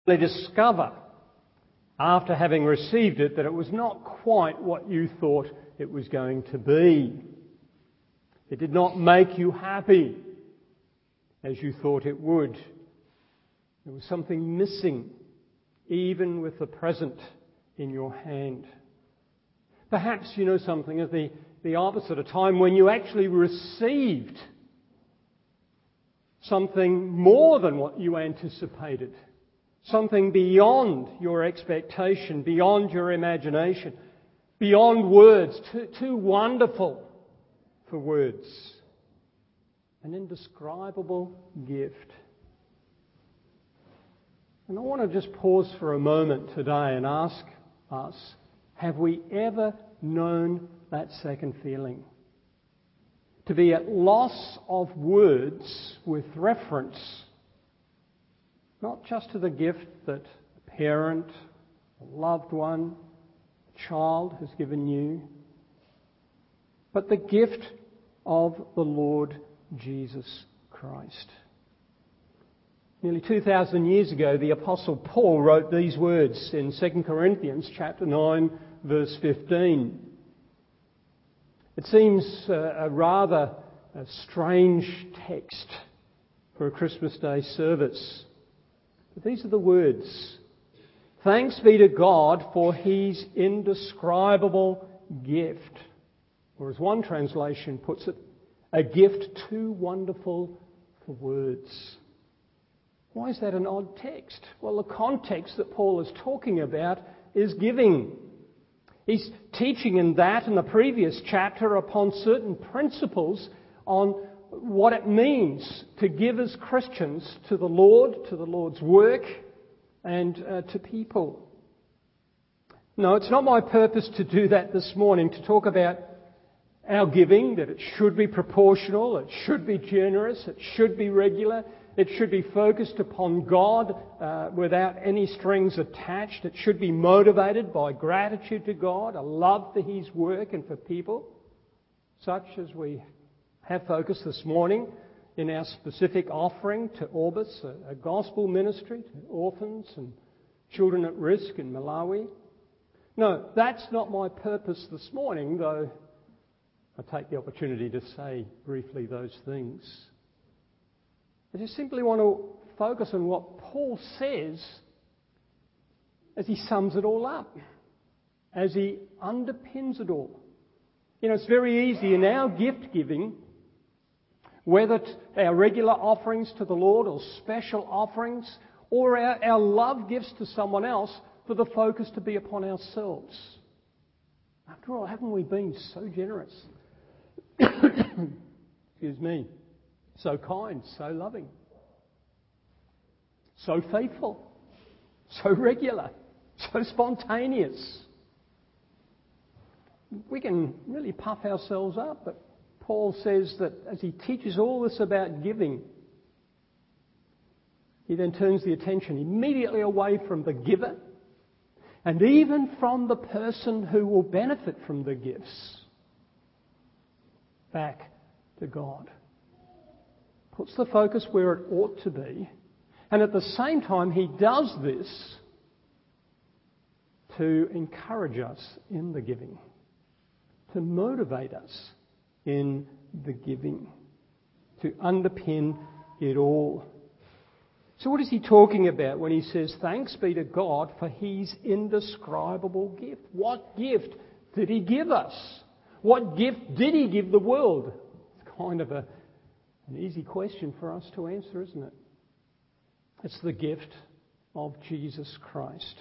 They discover, after having received it, that it was not quite what you thought it was going to be. It did not make you happy as you thought it would. There was something missing, even with the present in your hand. Perhaps you know something of the opposite, a time when you actually received something more than what you anticipated, something beyond your expectation, beyond your imagination, beyond words, too wonderful for words. An indescribable gift. And I want to just pause for a moment today and ask us, have we ever known that second feeling? To be at loss of words with reference, not just to the gift that a parent, a loved one, a child has given you, but the gift of the Lord Jesus Christ. Nearly 2,000 years ago, the Apostle Paul wrote these words in 2 Corinthians chapter 9, verse 15. It seems a rather strange text for a Christmas Day service. But these are the words. Thanks be to God for His indescribable gift. Or as one translation puts it, a gift too wonderful for words. Why is that an odd text? Well, the context that Paul is talking about is giving. He's teaching in that and the previous chapter upon certain principles on what it means to give as Christians to the Lord, to the Lord's work, and to people. No, it's not my purpose to do that this morning, to talk about our giving, that it should be proportional, it should be generous, it should be regular, it should be focused upon God without any strings attached. It should be motivated by gratitude to God, a love for His work and for people, such as we have focused this morning in our specific offering to Orbis, a gospel ministry to orphans and children at risk in Malawi. No, that's not my purpose this morning, though I take the opportunity to say briefly those things. I just simply want to focus on what Paul says as he sums it all up, as he underpins it all. You know, it's very easy in our gift giving, whether it's our regular offerings to the Lord or special offerings, or our love gifts to someone else, for the focus to be upon ourselves. After all, haven't we been so generous? Excuse me. So kind, so loving, so faithful, so regular, so spontaneous. We can really puff ourselves up, but Paul says that as he teaches all this about giving, he then turns the attention immediately away from the giver and even from the person who will benefit from the gifts, back to God. Puts the focus where it ought to be, and at the same time he does this to encourage us in the giving, to motivate us in the giving, to underpin it all. So what is he talking about when he says, thanks be to God for His indescribable gift? What gift did He give us? What gift did He give the world? It's kind of an easy question for us to answer, isn't it? It's the gift of Jesus Christ.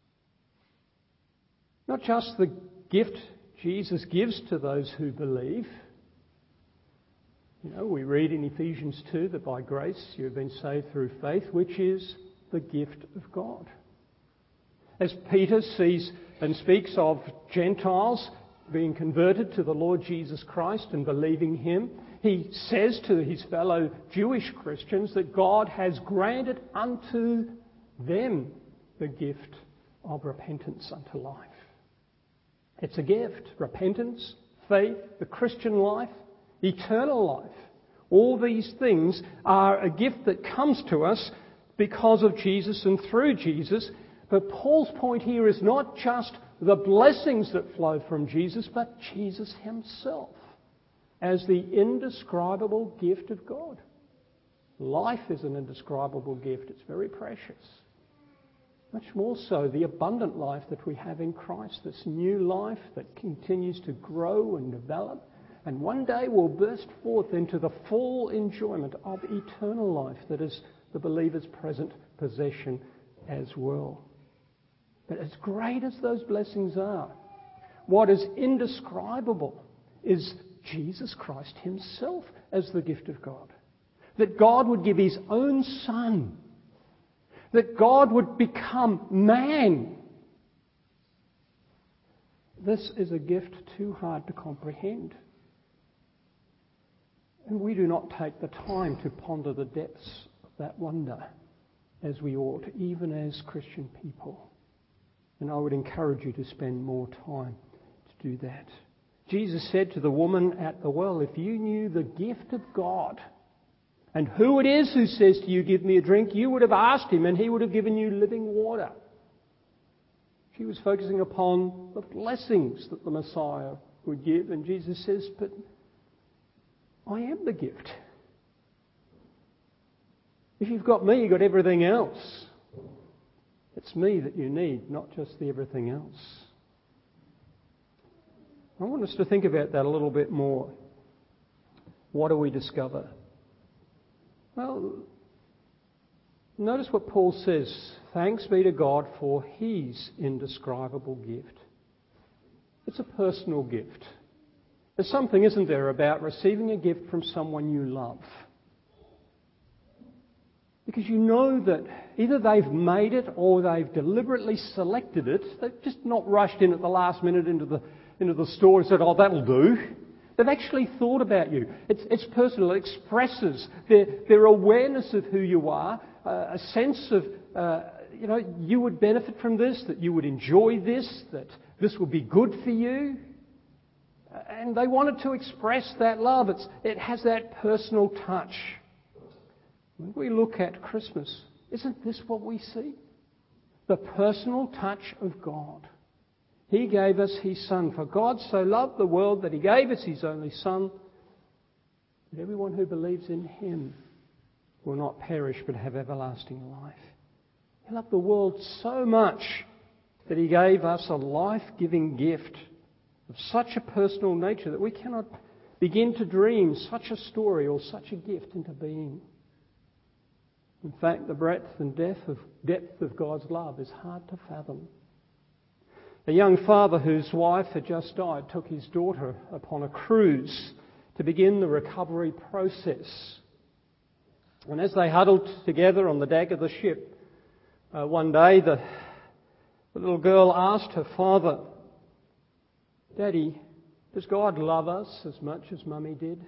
Not just the gift Jesus gives to those who believe. You know, we read in Ephesians 2 that by grace you have been saved through faith, which is the gift of God. As Peter sees and speaks of Gentiles being converted to the Lord Jesus Christ and believing Him, he says to his fellow Jewish Christians that God has granted unto them the gift of repentance unto life. It's a gift. Repentance, faith, the Christian life, eternal life. All these things are a gift that comes to us because of Jesus and through Jesus. But Paul's point here is not just the blessings that flow from Jesus, but Jesus himself as the indescribable gift of God. Life is an indescribable gift. It's very precious. Much more so the abundant life that we have in Christ, this new life that continues to grow and develop, and one day will burst forth into the full enjoyment of eternal life that is the believer's present possession as well. But as great as those blessings are, what is indescribable is Jesus Christ himself as the gift of God. That God would give his own Son. That God would become man. This is a gift too hard to comprehend. And we do not take the time to ponder the depths of that wonder as we ought, even as Christian people. And I would encourage you to spend more time to do that. Jesus said to the woman at the well, if you knew the gift of God and who it is who says to you, give me a drink, you would have asked him and he would have given you living water. She was focusing upon the blessings that the Messiah would give, and Jesus says, but I am the gift. If you've got me, you've got everything else. It's me that you need, not just the everything else. I want us to think about that a little bit more. What do we discover? Well, notice what Paul says. Thanks be to God for his indescribable gift. It's a personal gift. There's something, isn't there, about receiving a gift from someone you love. Because you know that either they've made it or they've deliberately selected it. They've just not rushed in at the last minute into the store and said, oh, that'll do. They've actually thought about you. It's personal. It expresses their awareness of who you are, a sense of, you would benefit from this, that you would enjoy this, that this would be good for you. And they wanted to express that love. It has that personal touch. When we look at Christmas, isn't this what we see? The personal touch of God. He gave us his Son. For God so loved the world that he gave us his only Son, that everyone who believes in him will not perish but have everlasting life. He loved the world so much that he gave us a life-giving gift of such a personal nature that we cannot begin to dream such a story or such a gift into being. In fact, the breadth and depth of God's love is hard to fathom. A young father whose wife had just died took his daughter upon a cruise to begin the recovery process. And as they huddled together on the deck of the ship, one day the little girl asked her father, Daddy, does God love us as much as Mummy did?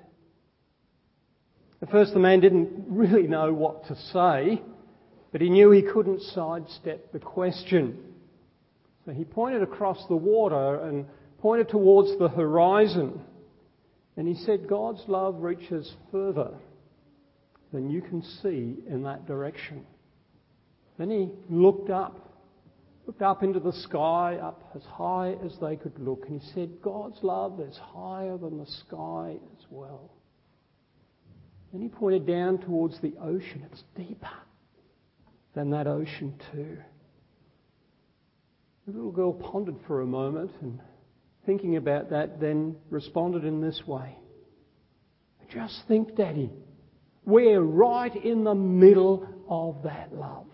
At first the man didn't really know what to say, but he knew he couldn't sidestep the question. So he pointed across the water and pointed towards the horizon. And he said, God's love reaches further than you can see in that direction. Then he looked up into the sky, up as high as they could look. And he said, God's love is higher than the sky as well. Then he pointed down towards the ocean. It's deeper than that ocean too. The little girl pondered for a moment and, thinking about that, then responded in this way. Just think, Daddy, we're right in the middle of that love.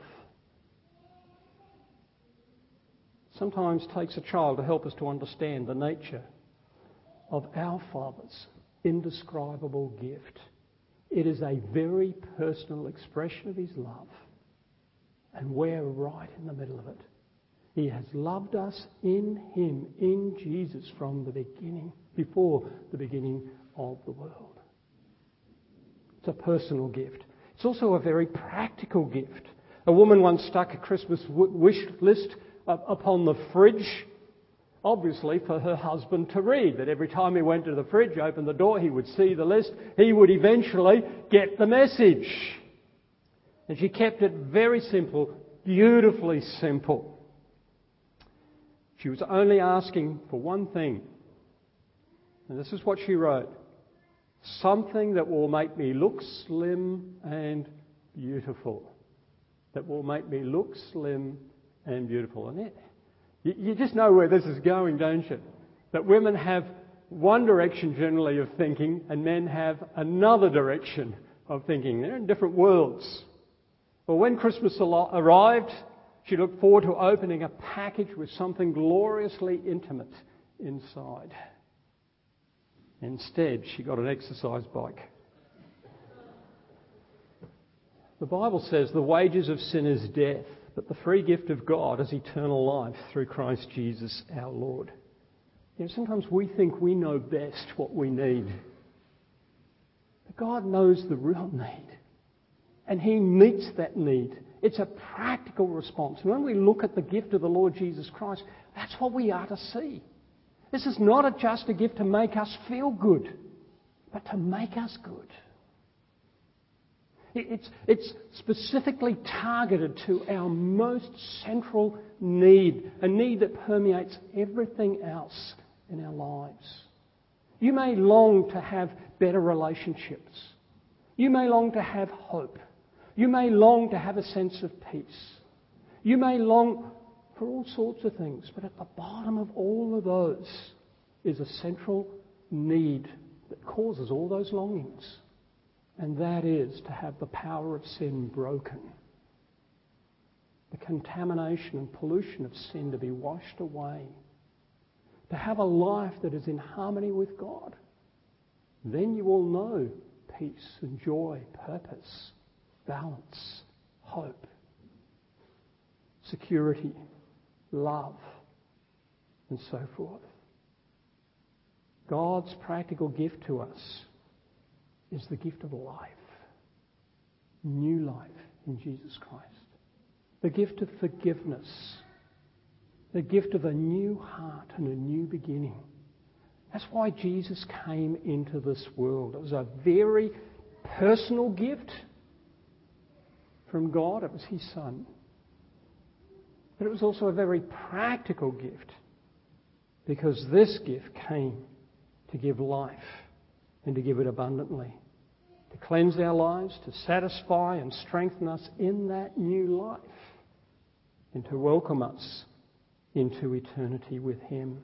Sometimes it takes a child to help us to understand the nature of our Father's indescribable gift. It is a very personal expression of his love, and we're right in the middle of it. He has loved us in him, in Jesus, from the beginning, before the beginning of the world. It's a personal gift. It's also a very practical gift. A woman once stuck a Christmas wish list upon the fridge, obviously for her husband to read. That every time he went to the fridge, opened the door, he would see the list. He would eventually get the message. And she kept it very simple, beautifully simple. She was only asking for one thing. And this is what she wrote. Something that will make me look slim and beautiful. That will make me look slim and beautiful. And you just know where this is going, don't you? That women have one direction generally of thinking and men have another direction of thinking. They're in different worlds. Well, when Christmas arrived, she looked forward to opening a package with something gloriously intimate inside. Instead, she got an exercise bike. The Bible says the wages of sin is death, but the free gift of God is eternal life through Christ Jesus our Lord. You know, sometimes we think we know best what we need. But God knows the real need. And He meets that need. It's a practical response. And when we look at the gift of the Lord Jesus Christ, that's what we are to see. This is not just a gift to make us feel good, but to make us good. It's specifically targeted to our most central need, a need that permeates everything else in our lives. You may long to have better relationships. You may long to have hope. You may long to have a sense of peace. You may long for all sorts of things, but at the bottom of all of those is a central need that causes all those longings. And that is to have the power of sin broken. The contamination and pollution of sin to be washed away. To have a life that is in harmony with God. Then you will know peace and joy, purpose, balance, hope, security, love, and so forth. God's practical gift to us is the gift of life. New life in Jesus Christ. The gift of forgiveness. The gift of a new heart and a new beginning. That's why Jesus came into this world. It was a very personal gift from God. It was His Son. But it was also a very practical gift because this gift came to give life and to give it abundantly. To cleanse our lives, to satisfy and strengthen us in that new life and to welcome us into eternity with Him.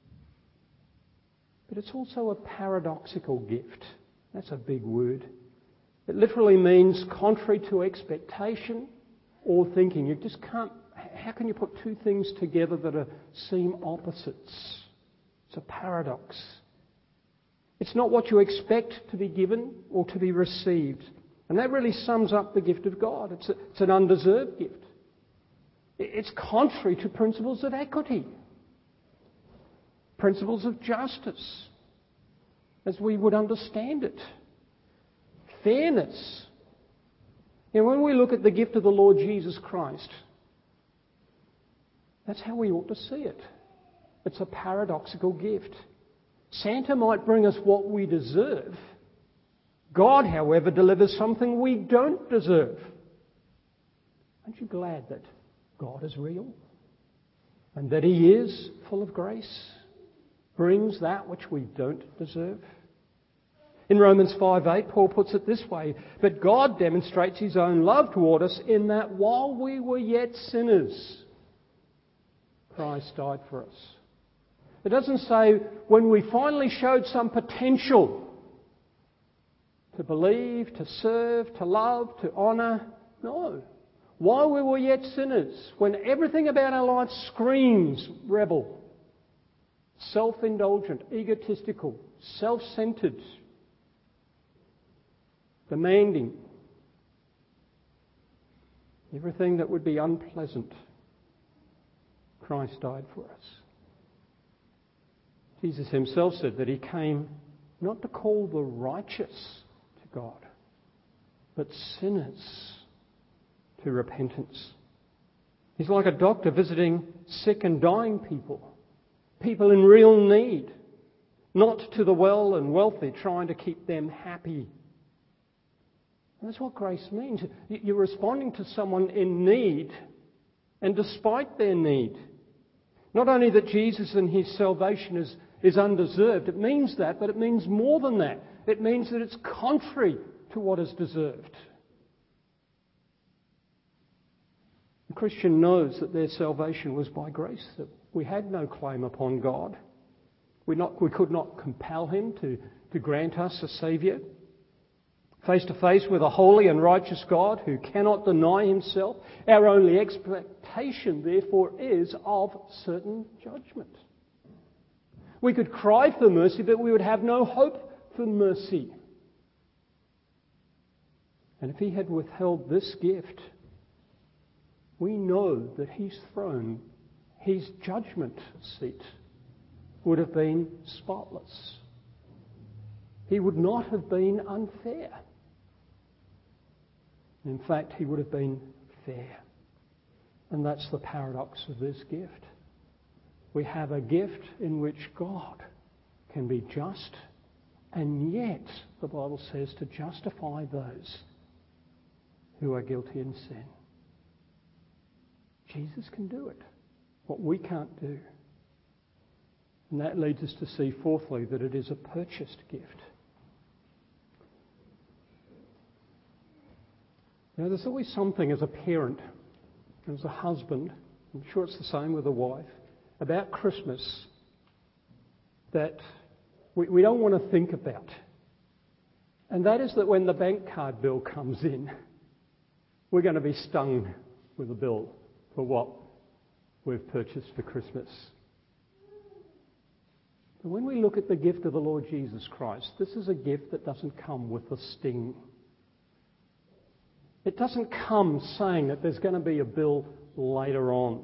But it's also a paradoxical gift. That's a big word. It literally means contrary to expectation or thinking. You just can't. How can you put two things together that seem opposites? It's a paradox. It's not what you expect to be given or to be received. And that really sums up the gift of God. It's an undeserved gift. It's contrary to principles of equity, principles of justice, as we would understand it, fairness. And when we look at the gift of the Lord Jesus Christ, that's how we ought to see it. It's a paradoxical gift. Santa might bring us what we deserve. God, however, delivers something we don't deserve. Aren't you glad that God is real and that He is full of grace, brings that which we don't deserve? In Romans 5:8, Paul puts it this way, but God demonstrates His own love toward us in that while we were yet sinners, Christ died for us. It doesn't say when we finally showed some potential to believe, to serve, to love, to honour. No. While we were yet sinners, when everything about our life screams rebel, self-indulgent, egotistical, self-centred, demanding, everything that would be unpleasant, Christ died for us. Jesus Himself said that He came not to call the righteous to God, but sinners to repentance. He's like a doctor visiting sick and dying people, people in real need, not to the well and wealthy trying to keep them happy. And that's what grace means. You're responding to someone in need, and despite their need. Not only that Jesus and his salvation is undeserved, it means that, but it means more than that. It means that it's contrary to what is deserved. The Christian knows that their salvation was by grace, that we had no claim upon God. We could not compel him to grant us a Saviour. Face to face with a holy and righteous God who cannot deny himself, our only expectation, therefore, is of certain judgment. We could cry for mercy, but we would have no hope for mercy. And if he had withheld this gift, we know that his throne, his judgment seat, would have been spotless. He would not have been unfair. In fact, he would have been fair. And that's the paradox of this gift. We have a gift in which God can be just, and yet, the Bible says, to justify those who are guilty in sin. Jesus can do it, what we can't do. And that leads us to see, fourthly, that it is a purchased gift. You know, there's always something as a parent, as a husband, I'm sure it's the same with a wife, about Christmas that we don't want to think about. And that is that when the bank card bill comes in, we're going to be stung with a bill for what we've purchased for Christmas. But when we look at the gift of the Lord Jesus Christ, this is a gift that doesn't come with a sting. It doesn't come saying that there's going to be a bill later on.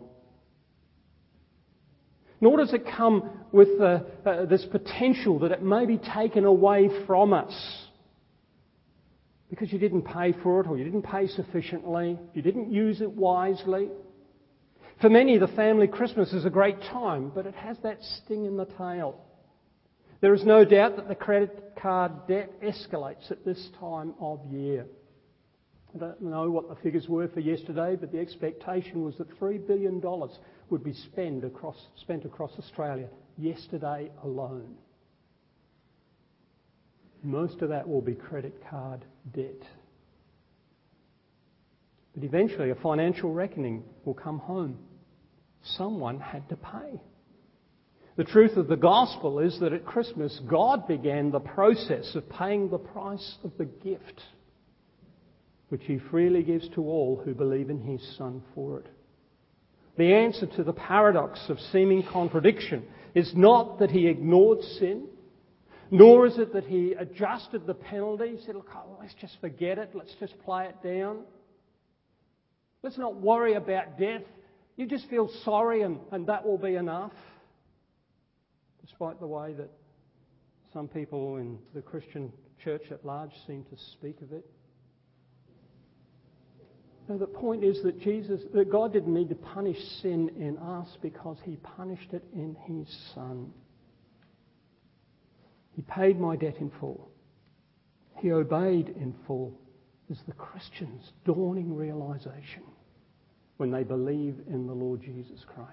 Nor does it come with this potential that it may be taken away from us because you didn't pay for it, or you didn't pay sufficiently, you didn't use it wisely. For many, the family Christmas is a great time, but it has that sting in the tail. There is no doubt that the credit card debt escalates at this time of year. I don't know what the figures were for yesterday, but the expectation was that $3 billion would be spent across Australia yesterday alone. Most of that will be credit card debt. But eventually a financial reckoning will come home. Someone had to pay. The truth of the gospel is that at Christmas, God began the process of paying the price of the gift, which he freely gives to all who believe in his Son for it. The answer to the paradox of seeming contradiction is not that he ignored sin, nor is it that he adjusted the penalty, said, look, let's just forget it, let's just play it down. Let's not worry about death. You just feel sorry and that will be enough. Despite the way that some people in the Christian church at large seem to speak of it. No, the point is that God didn't need to punish sin in us because he punished it in his Son. He paid my debt in full. He obeyed in full. Is the Christian's dawning realisation when they believe in the Lord Jesus Christ.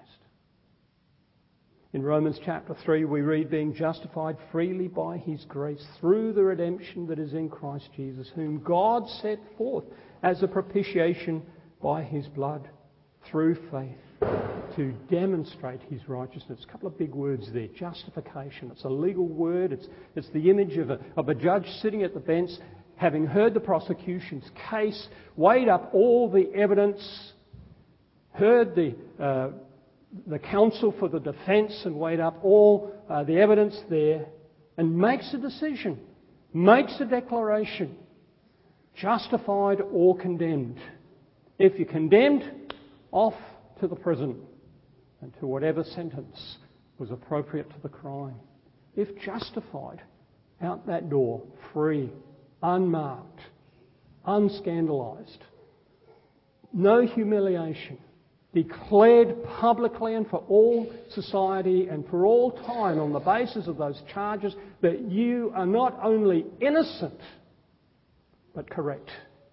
In Romans chapter 3 we read, being justified freely by his grace through the redemption that is in Christ Jesus, whom God set forth as a propitiation by his blood through faith to demonstrate his righteousness. A couple of big words there. Justification. It's a legal word. It's the image of a judge sitting at the bench, having heard the prosecution's case, weighed up all the evidence, heard the counsel for the defence and weighed up all the evidence there, and makes a decision, makes a declaration, justified or condemned. If you're condemned, off to the prison and to whatever sentence was appropriate to the crime. If justified, out that door, free, unmarked, unscandalised, no humiliation, declared publicly and for all society and for all time on the basis of those charges that you are not only innocent but correct.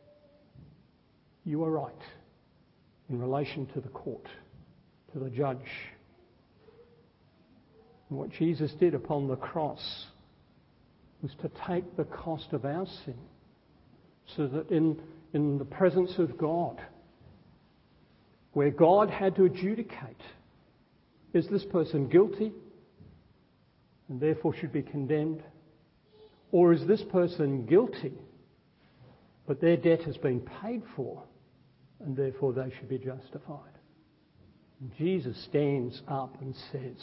you are right in relation to the court, to the judge. And what Jesus did upon the cross was to take the cost of our sin, so that in the presence of God, where God had to adjudicate, is this person guilty and therefore should be condemned? Or is this person guilty, but their debt has been paid for and therefore they should be justified? And Jesus stands up and says,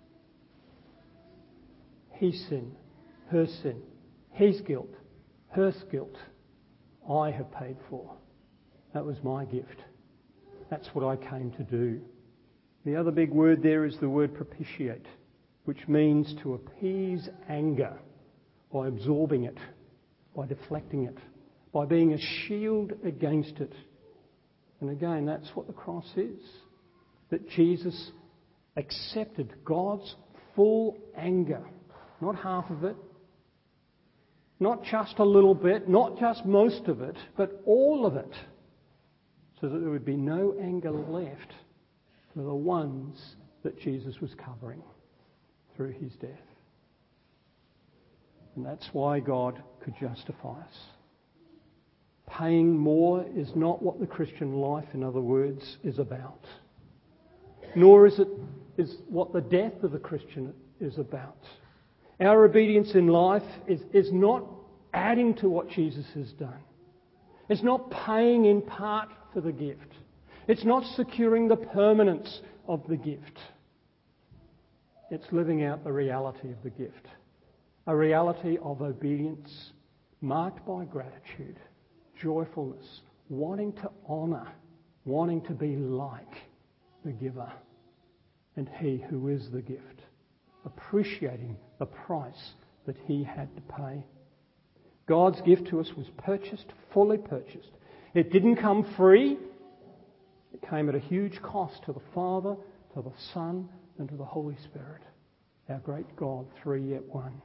his sin, her sin, his guilt, her guilt, I have paid for. That was my gift. That's what I came to do. The other big word there is the word propitiate, which means to appease anger by absorbing it, by deflecting it, by being a shield against it. And again, that's what the cross is. That Jesus accepted God's full anger, not half of it, not just a little bit, not just most of it, but all of it, so that there would be no anger left for the ones that Jesus was covering through his death. And that's why God could justify us. Paying more is not what the Christian life, in other words, is about. Nor is what the death of the Christian is about. Our obedience in life is not adding to what Jesus has done. It's not paying in part for the gift. It's not securing the permanence of the gift. It's living out the reality of the gift. A reality of obedience marked by gratitude, joyfulness, wanting to honour, wanting to be like the giver and he who is the gift, appreciating the price that he had to pay. God's gift to us was purchased, fully purchased. It didn't come free. It came at a huge cost to the Father, to the Son, and to the Holy Spirit, our great God, three yet one.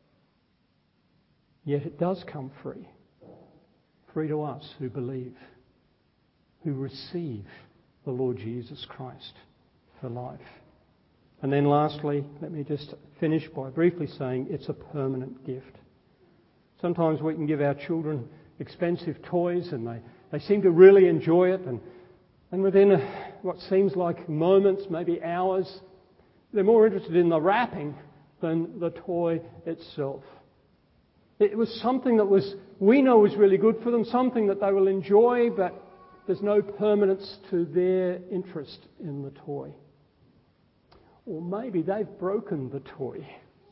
Yet it does come free. Free to us who believe, who receive the Lord Jesus Christ for life. And then lastly, let me just finish by briefly saying it's a permanent gift. Sometimes we can give our children expensive toys and they seem to really enjoy it, and within what seems like moments, maybe hours, they're more interested in the wrapping than the toy itself. It was something that we know was really good for them, something that they will enjoy, but there's no permanence to their interest in the toy. Or maybe they've broken the toy.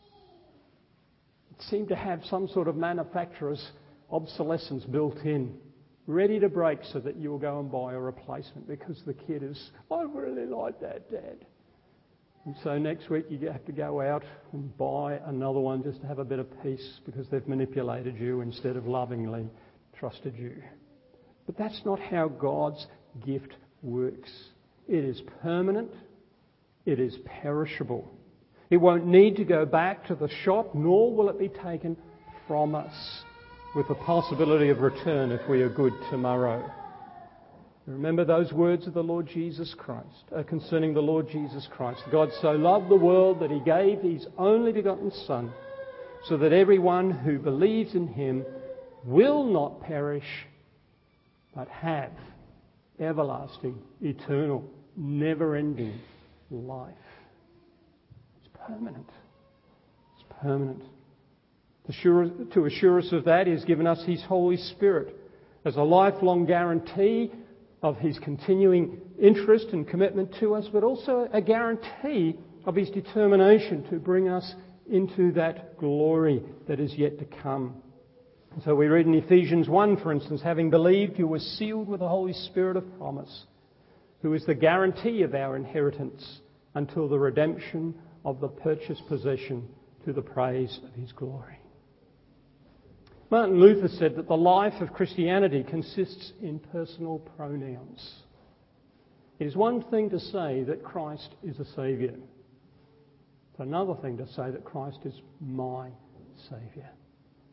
It seemed to have some sort of manufacturer's obsolescence built in, ready to break so that you'll go and buy a replacement because the kid is, I really like that, Dad. And so next week you have to go out and buy another one just to have a bit of peace because they've manipulated you instead of lovingly trusted you. But that's not how God's gift works. It is permanent. It is perishable. It won't need to go back to the shop, nor will it be taken from us with the possibility of return if we are good tomorrow. Remember those words of the Lord Jesus Christ, concerning the Lord Jesus Christ. God so loved the world that he gave his only begotten Son, so that everyone who believes in him will not perish, but have everlasting, eternal, never-ending life. It's permanent. It's permanent. To assure us of that, he's given us his Holy Spirit as a lifelong guarantee of his continuing interest and commitment to us, but also a guarantee of his determination to bring us into that glory that is yet to come. And so we read in Ephesians 1, for instance, having believed, you were sealed with the Holy Spirit of promise, who is the guarantee of our inheritance until the redemption of the purchased possession to the praise of his glory. Martin Luther said that the life of Christianity consists in personal pronouns. It is one thing to say that Christ is a Saviour. It's another thing to say that Christ is my Saviour.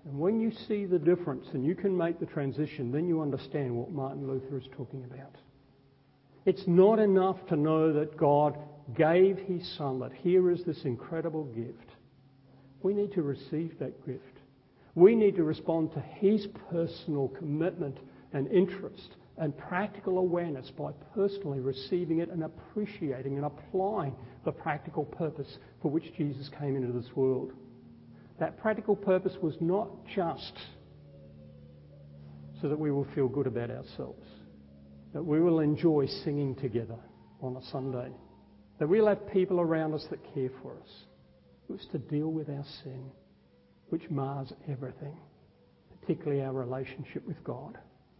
And when you see the difference and you can make the transition, then you understand what Martin Luther is talking about. It's not enough to know that God gave his Son, that here is this incredible gift. We need to receive that gift. We need to respond to his personal commitment and interest and practical awareness by personally receiving it and appreciating and applying the practical purpose for which Jesus came into this world. That practical purpose was not just so that we will feel good about ourselves, that we will enjoy singing together on a Sunday, that we'll have people around us that care for us. It was to deal with our sin, which mars everything, particularly our relationship with God.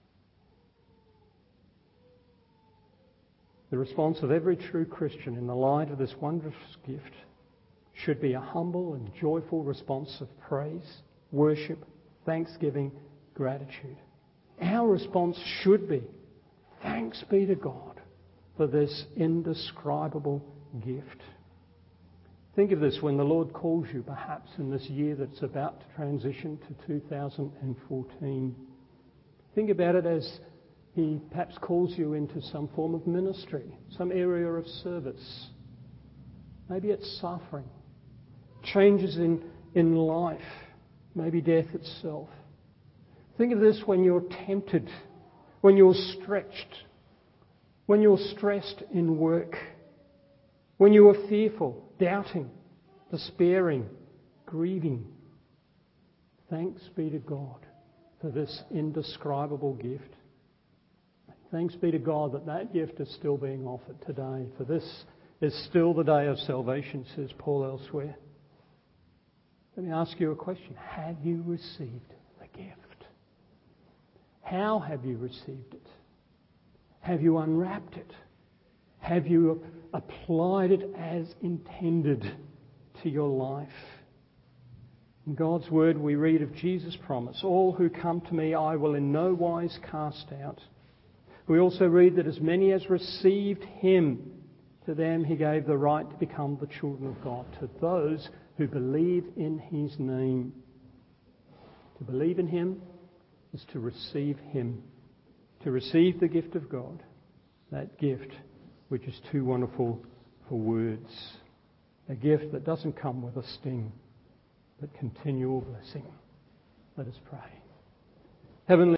The response of every true Christian in the light of this wondrous gift should be a humble and joyful response of praise, worship, thanksgiving, gratitude. Our response should be, thanks be to God for this indescribable gift. Think of this when the Lord calls you, perhaps in this year that's about to transition to 2014. Think about it as he perhaps calls you into some form of ministry, some area of service. Maybe it's suffering, changes in life, maybe death itself. Think of this when you're tempted, when you're stretched, when you're stressed in work, when you are fearful, doubting, despairing, grieving. Thanks be to God for this indescribable gift. Thanks be to God that that gift is still being offered today, for this is still the day of salvation, says Paul elsewhere. Let me ask you a question. Have you received the gift? How have you received it? Have you unwrapped it? Have you applied it as intended to your life? In God's word we read of Jesus' promise, all who come to me I will in no wise cast out. We also read that as many as received him, to them he gave the right to become the children of God, to those who believe in his name. To believe in him is to receive him, to receive the gift of God, that gift which is too wonderful for words, a gift that doesn't come with a sting, but continual blessing. Let us pray. Heavenly